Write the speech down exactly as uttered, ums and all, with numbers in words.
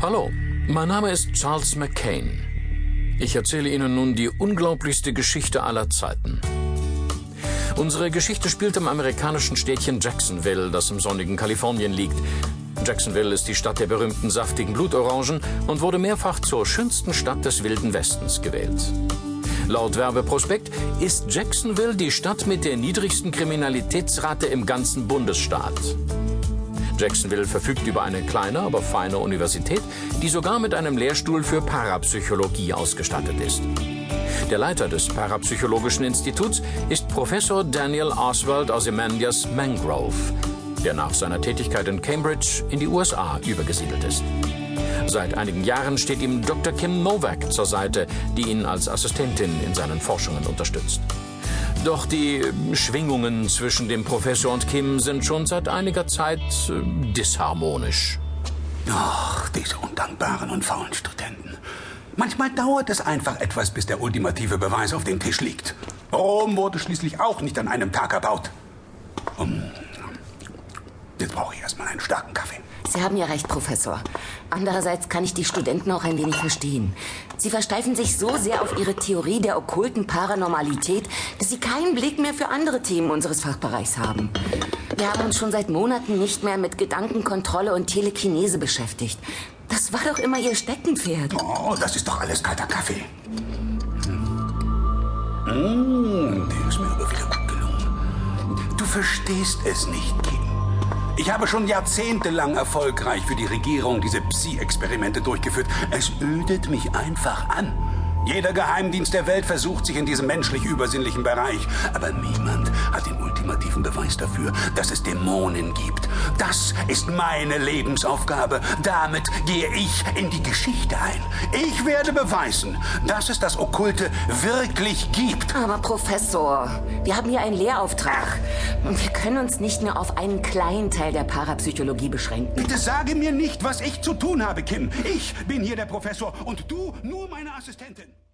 Hallo, mein Name ist Charles McCain. Ich erzähle Ihnen nun die unglaublichste Geschichte aller Zeiten. Unsere Geschichte spielt im amerikanischen Städtchen Jacksonville, das im sonnigen Kalifornien liegt. Jacksonville ist die Stadt der berühmten saftigen Blutorangen und wurde mehrfach zur schönsten Stadt des Wilden Westens gewählt. Laut Werbeprospekt ist Jacksonville die Stadt mit der niedrigsten Kriminalitätsrate im ganzen Bundesstaat. Jacksonville verfügt über eine kleine, aber feine Universität, die sogar mit einem Lehrstuhl für Parapsychologie ausgestattet ist. Der Leiter des Parapsychologischen Instituts ist Professor Daniel Oswald Ozymandias Mangrove, der nach seiner Tätigkeit in Cambridge in die U S A übergesiedelt ist. Seit einigen Jahren steht ihm Doktor Kim Novak zur Seite, die ihn als Assistentin in seinen Forschungen unterstützt. Doch die Schwingungen zwischen dem Professor und Kim sind schon seit einiger Zeit äh, disharmonisch. Ach, diese undankbaren und faulen Studenten. Manchmal dauert es einfach etwas, bis der ultimative Beweis auf dem Tisch liegt. Rom wurde schließlich auch nicht an einem Tag erbaut. Um, jetzt brauche ich erstmal einen starken Kaffee. Sie haben ja recht, Professor. Andererseits kann ich die Studenten auch ein wenig verstehen. Sie versteifen sich so sehr auf ihre Theorie der okkulten Paranormalität, dass sie keinen Blick mehr für andere Themen unseres Fachbereichs haben. Wir haben uns schon seit Monaten nicht mehr mit Gedankenkontrolle und Telekinese beschäftigt. Das war doch immer ihr Steckenpferd. Oh, das ist doch alles kalter Kaffee. Mmh, der ist mir aber wieder gut gelungen. Du verstehst es nicht, Kim. Ich habe schon jahrzehntelang erfolgreich für die Regierung diese Psi-Experimente durchgeführt. Es ödet mich einfach an. Jeder Geheimdienst der Welt versucht sich in diesem menschlich-übersinnlichen Bereich. Aber niemand hat den ultimativen Beweis dafür, dass es Dämonen gibt. Das ist meine Lebensaufgabe. Damit gehe ich in die Geschichte ein. Ich werde beweisen, dass es das Okkulte wirklich gibt. Aber Professor, wir haben hier einen Lehrauftrag. Wir können uns nicht nur auf einen kleinen Teil der Parapsychologie beschränken. Bitte sage mir nicht, was ich zu tun habe, Kim. Ich bin hier der Professor und du nur meine Assistentin.